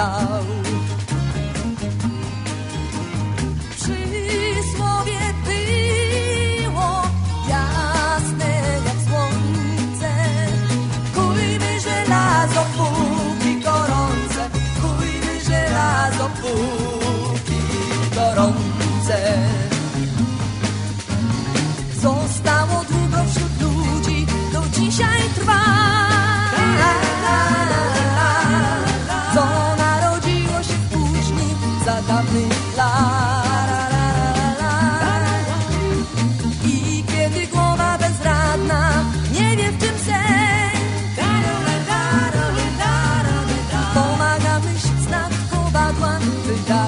dał. Przysłowie było jasne jak słońce. Kujmy żelazo, póki gorące. Kujmy żelazo, póki gorące. Zostało długo wśród ludzi, do dzisiaj trwa. Co narodziło się później za dawnych lat. I kiedy głowa bezradna nie wie w czym sens, pomaga myśl z nad kowadła wydać.